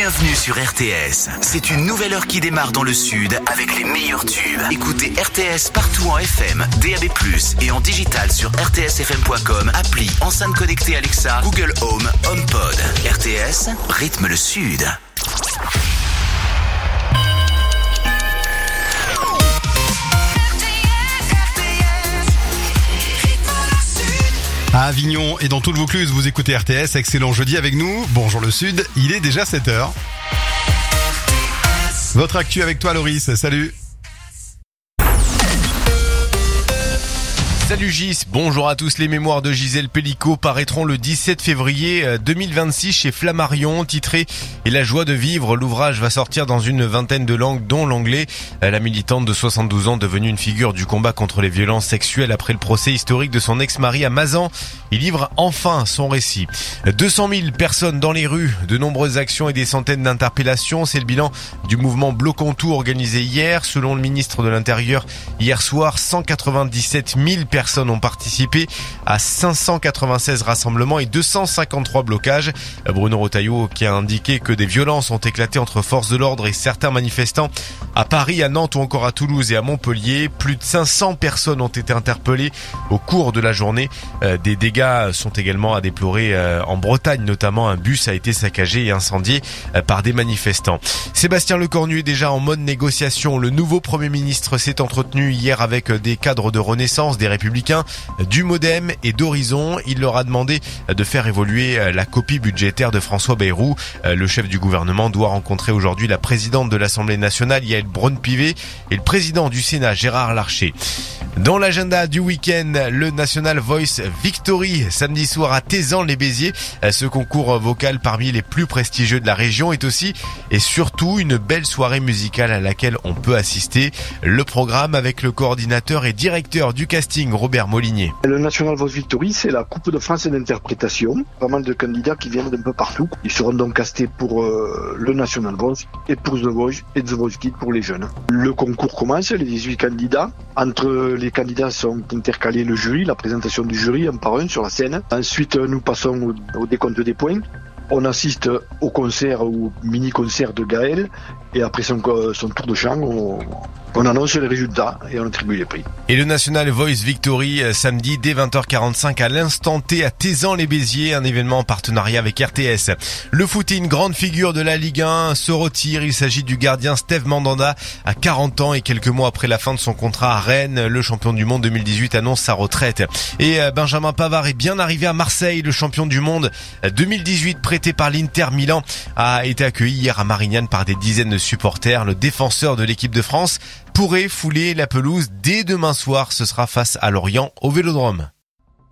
Bienvenue sur RTS. C'est une nouvelle heure qui démarre dans le sud avec les meilleurs tubes. Écoutez RTS partout en FM, DAB+, et en digital sur rtsfm.com, appli, enceinte connectée Alexa, Google Home, HomePod. RTS, rythme le sud. À Avignon et dans tout le Vaucluse, vous écoutez RTS, excellent jeudi avec nous. Bonjour le Sud, il est déjà 7h. Votre actu avec toi Loris, salut. Salut Gis, bonjour à tous. Les mémoires de Gisèle Pellicot paraîtront le 17 février 2026 chez Flammarion, titré « Et la joie de vivre ». L'ouvrage va sortir dans une vingtaine de langues, dont l'anglais. La militante de 72 ans, devenue une figure du combat contre les violences sexuelles après le procès historique de son ex-mari à Mazan, il livre enfin son récit. 200 000 personnes dans les rues, de nombreuses actions et des centaines d'interpellations. C'est le bilan du mouvement Bloquons tout organisé hier. Selon le ministre de l'Intérieur, hier soir, 197 000 personnes ont participé à 596 rassemblements et 253 blocages. Bruno Retailleau qui a indiqué que des violences ont éclaté entre forces de l'ordre et certains manifestants à Paris, à Nantes ou encore à Toulouse et à Montpellier. Plus de 500 personnes ont été interpellées au cours de la journée. Des dégâts sont également à déplorer en Bretagne, notamment un bus a été saccagé et incendié par des manifestants. Sébastien Lecornu est déjà en mode négociation. Le nouveau Premier ministre s'est entretenu hier avec des cadres de Renaissance, des Républicains, du Modem et d'Horizon. Il leur a demandé de faire évoluer la copie budgétaire de François Bayrou. Le chef du gouvernement doit rencontrer aujourd'hui la présidente de l'Assemblée nationale, Yaël Braun-Pivet, et le président du Sénat, Gérard Larcher. Dans l'agenda du week-end, le National Voice Victory, samedi soir à Thézan-les-Béziers. Ce concours vocal parmi les plus prestigieux de la région est aussi et surtout une belle soirée musicale à laquelle on peut assister. Le programme avec le coordinateur et directeur du casting, Robert Molinier. Le National Voice Victory, c'est la Coupe de France d'interprétation. Pas mal de candidats qui viennent d'un peu partout. Ils seront donc castés pour le National Voice et pour The Voice et The Voice Kids pour les jeunes. Le concours commence, les 18 candidats. Entre les candidats sont intercalés le jury, la présentation du jury un par un sur la scène. Ensuite, nous passons au décompte des points. On assiste au concert ou mini-concert de Gaël et après son tour de chant, on annonce les résultats et on attribue les prix. Et le National Voice Victory, samedi dès 20h45 à l'instant T à Thézan-les-Béziers, un événement en partenariat avec RTS. Le foot, une grande figure de la Ligue 1 se retire. Il s'agit du gardien Steve Mandanda à 40 ans et quelques mois après la fin de son contrat à Rennes. Le champion du monde 2018 annonce sa retraite. Et Benjamin Pavard est bien arrivé à Marseille. Le champion du monde 2018 prêté par l'Inter Milan a été accueilli hier à Marignane par des dizaines de supporters. Le défenseur de l'équipe de France pourrait fouler la pelouse dès demain soir. Ce sera face à Lorient au Vélodrome.